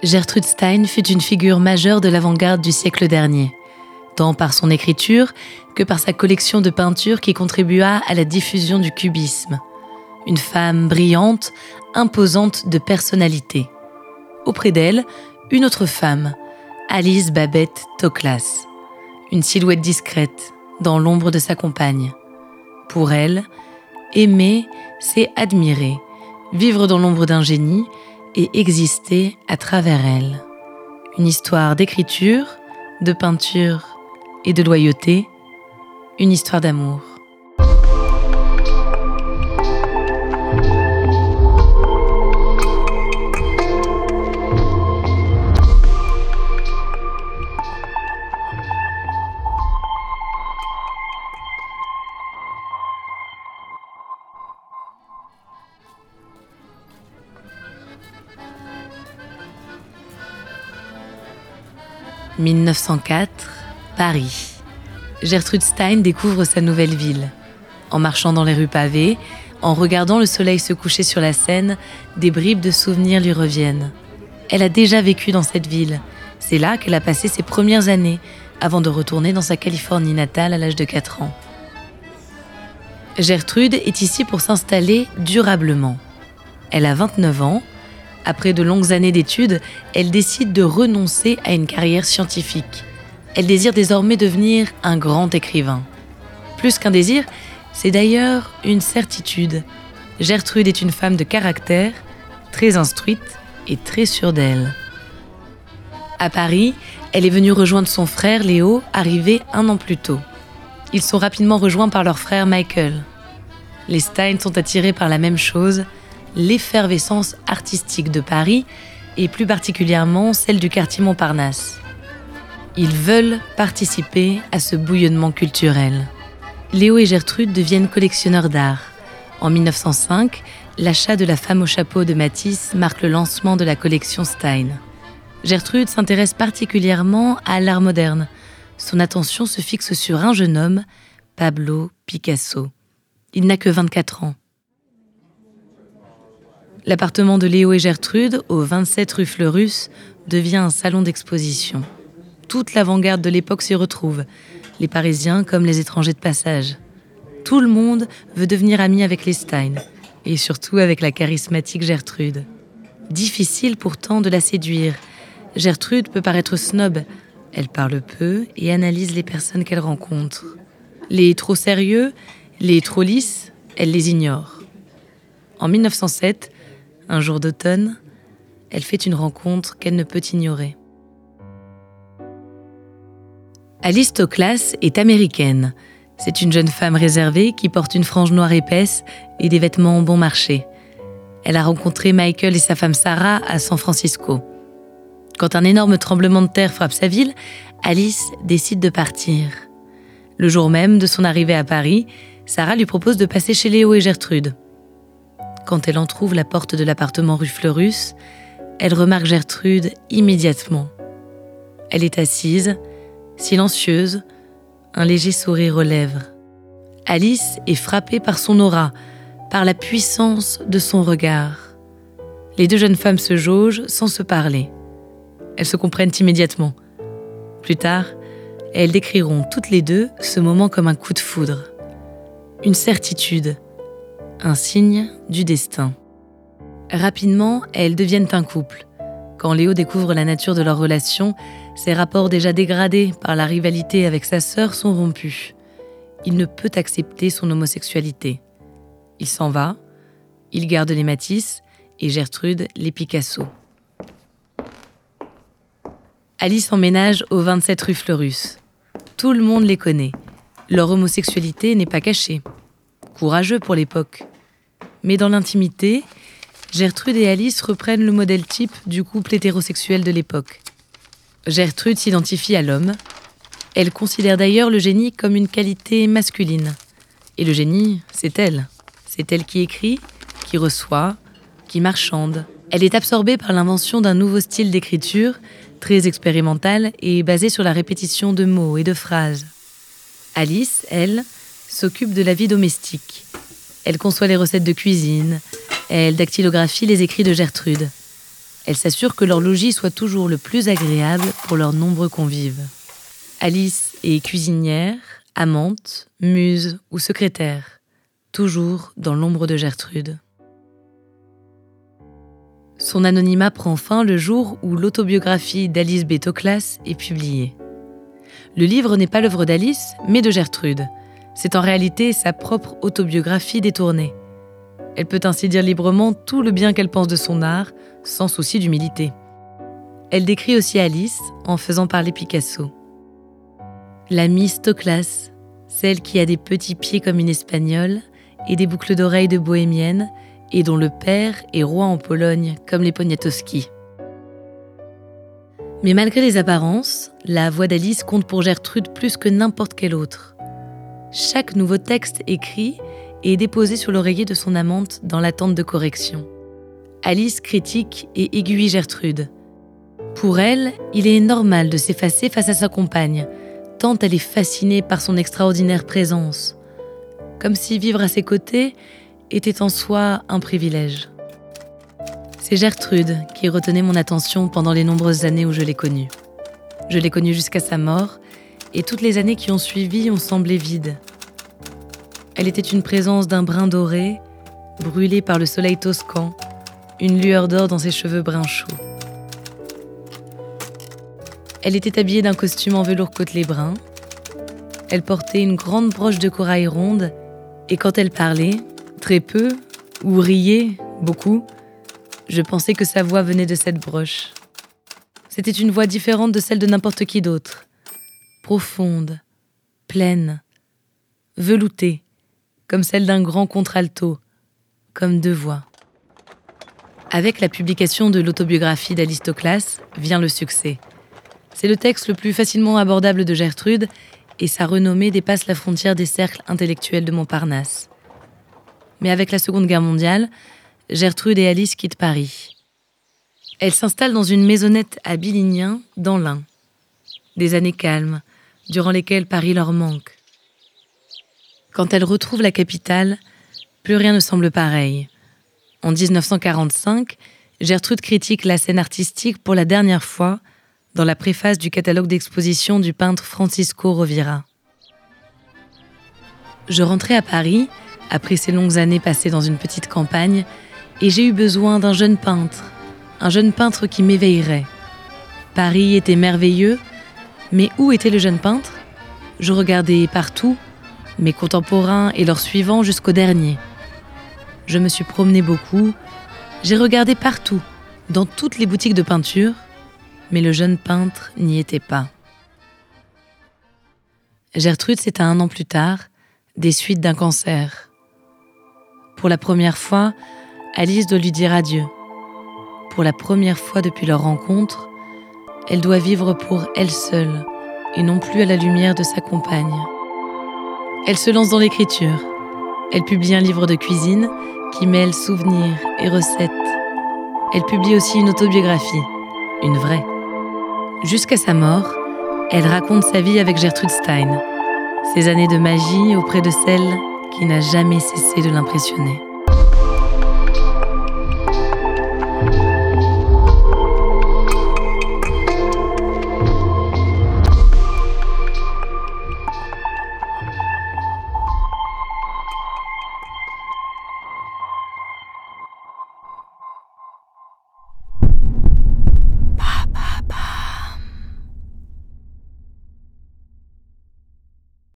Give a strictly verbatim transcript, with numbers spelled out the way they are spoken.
Gertrude Stein fut une figure majeure de l'avant-garde du siècle dernier, tant par son écriture que par sa collection de peintures qui contribua à la diffusion du cubisme. Une femme brillante, imposante de personnalité. Auprès d'elle, une autre femme, Alice Babette Toklas, une silhouette discrète, dans l'ombre de sa compagne. Pour elle, aimer, c'est admirer, vivre dans l'ombre d'un génie et exister à travers elle. Une histoire d'écriture, de peinture et de loyauté, une histoire d'amour. mille neuf cent quatre, Paris. Gertrude Stein découvre sa nouvelle ville. En marchant dans les rues pavées, en regardant le soleil se coucher sur la Seine, des bribes de souvenirs lui reviennent. Elle a déjà vécu dans cette ville. C'est là qu'elle a passé ses premières années, avant de retourner dans sa Californie natale à l'âge de quatre ans. Gertrude est ici pour s'installer durablement. Elle a vingt-neuf ans. Après de longues années d'études, elle décide de renoncer à une carrière scientifique. Elle désire désormais devenir un grand écrivain. Plus qu'un désir, c'est d'ailleurs une certitude. Gertrude est une femme de caractère, très instruite et très sûre d'elle. À Paris, elle est venue rejoindre son frère Léo, arrivé un an plus tôt. Ils sont rapidement rejoints par leur frère Michael. Les Stein sont attirés par la même chose, l'effervescence artistique de Paris et plus particulièrement celle du quartier Montparnasse. Ils veulent participer à ce bouillonnement culturel. Léo et Gertrude deviennent collectionneurs d'art. En mille neuf cent cinq, l'achat de La femme au chapeau de Matisse marque le lancement de la collection Stein. Gertrude s'intéresse particulièrement à l'art moderne. Son attention se fixe sur un jeune homme, Pablo Picasso. Il n'a que vingt-quatre ans. L'appartement de Léo et Gertrude, au vingt-sept rue Fleurus, devient un salon d'exposition. Toute l'avant-garde de l'époque s'y retrouve, les Parisiens comme les étrangers de passage. Tout le monde veut devenir ami avec les Stein, et surtout avec la charismatique Gertrude. Difficile pourtant de la séduire. Gertrude peut paraître snob. Elle parle peu et analyse les personnes qu'elle rencontre. Les trop sérieux, les trop lisses, elle les ignore. En mille neuf cent sept, un jour d'automne, elle fait une rencontre qu'elle ne peut ignorer. Alice Toklas est américaine. C'est une jeune femme réservée qui porte une frange noire épaisse et des vêtements bon marché. Elle a rencontré Michael et sa femme Sarah à San Francisco. Quand un énorme tremblement de terre frappe sa ville, Alice décide de partir. Le jour même de son arrivée à Paris, Sarah lui propose de passer chez Léo et Gertrude. Quand elle entrouvre la porte de l'appartement rue Fleurus, elle remarque Gertrude immédiatement. Elle est assise, silencieuse, un léger sourire aux lèvres. Alice est frappée par son aura, par la puissance de son regard. Les deux jeunes femmes se jaugent sans se parler. Elles se comprennent immédiatement. Plus tard, elles décriront toutes les deux ce moment comme un coup de foudre. Une certitude, un signe du destin. Rapidement, elles deviennent un couple. Quand Léo découvre la nature de leur relation, ses rapports déjà dégradés par la rivalité avec sa sœur sont rompus. Il ne peut accepter son homosexualité. Il s'en va, il garde les Matisse et Gertrude les Picasso. Alice emménage au vingt-sept rue Fleurus. Tout le monde les connaît. Leur homosexualité n'est pas cachée. Courageux pour l'époque. Mais dans l'intimité, Gertrude et Alice reprennent le modèle type du couple hétérosexuel de l'époque. Gertrude s'identifie à l'homme. Elle considère d'ailleurs le génie comme une qualité masculine. Et le génie, c'est elle. C'est elle qui écrit, qui reçoit, qui marchande. Elle est absorbée par l'invention d'un nouveau style d'écriture, très expérimental et basé sur la répétition de mots et de phrases. Alice, elle, s'occupe de la vie domestique. Elle conçoit les recettes de cuisine, elle dactylographie les écrits de Gertrude. Elle s'assure que leur logis soit toujours le plus agréable pour leurs nombreux convives. Alice est cuisinière, amante, muse ou secrétaire, toujours dans l'ombre de Gertrude. Son anonymat prend fin le jour où l'autobiographie d'Alice B. Toklas est publiée. Le livre n'est pas l'œuvre d'Alice, mais de Gertrude. C'est en réalité sa propre autobiographie détournée. Elle peut ainsi dire librement tout le bien qu'elle pense de son art, sans souci d'humilité. Elle décrit aussi Alice en faisant parler Picasso. La Miss Toklas, celle qui a des petits pieds comme une Espagnole et des boucles d'oreilles de bohémienne, et dont le père est roi en Pologne, comme les Poniatowski. Mais malgré les apparences, la voix d'Alice compte pour Gertrude plus que n'importe quel autre. Chaque nouveau texte écrit est déposé sur l'oreiller de son amante dans l'attente de correction. Alice critique et aiguille Gertrude. Pour elle, il est normal de s'effacer face à sa compagne, tant elle est fascinée par son extraordinaire présence, comme si vivre à ses côtés était en soi un privilège. C'est Gertrude qui retenait mon attention pendant les nombreuses années où je l'ai connue. Je l'ai connue jusqu'à sa mort, et toutes les années qui ont suivi ont semblé vides. Elle était une présence d'un brun doré, brûlée par le soleil toscan, une lueur d'or dans ses cheveux bruns chauds. Elle était habillée d'un costume en velours côtelé brun. Elle portait une grande broche de corail ronde, et quand elle parlait, très peu, ou riait, beaucoup, je pensais que sa voix venait de cette broche. C'était une voix différente de celle de n'importe qui d'autre. Profonde, pleine, veloutée, comme celle d'un grand contralto, comme deux voix. Avec la publication de l'autobiographie d'Alice Toklas vient le succès. C'est le texte le plus facilement abordable de Gertrude et sa renommée dépasse la frontière des cercles intellectuels de Montparnasse. Mais avec la Seconde Guerre mondiale, Gertrude et Alice quittent Paris. Elles s'installent dans une maisonnette à Billignin, dans l'Ain. Des années calmes, durant lesquelles Paris leur manque. Quand elles retrouvent la capitale, plus rien ne semble pareil. En dix-neuf cent quarante-cinq, Gertrude critique la scène artistique pour la dernière fois dans la préface du catalogue d'exposition du peintre Francisco Rovira. Je rentrais à Paris, après ces longues années passées dans une petite campagne, et j'ai eu besoin d'un jeune peintre, un jeune peintre qui m'éveillerait. Paris était merveilleux, mais où était le jeune peintre ? Je regardais partout, mes contemporains et leurs suivants jusqu'au dernier. Je me suis promenée beaucoup, j'ai regardé partout, dans toutes les boutiques de peinture, mais le jeune peintre n'y était pas. Gertrude s'éteint un an plus tard, des suites d'un cancer. Pour la première fois, Alice doit lui dire adieu. Pour la première fois depuis leur rencontre, elle doit vivre pour elle seule et non plus à la lumière de sa compagne. Elle se lance dans l'écriture. Elle publie un livre de cuisine qui mêle souvenirs et recettes. Elle publie aussi une autobiographie, une vraie. Jusqu'à sa mort, elle raconte sa vie avec Gertrude Stein, ses années de magie auprès de celle qui n'a jamais cessé de l'impressionner.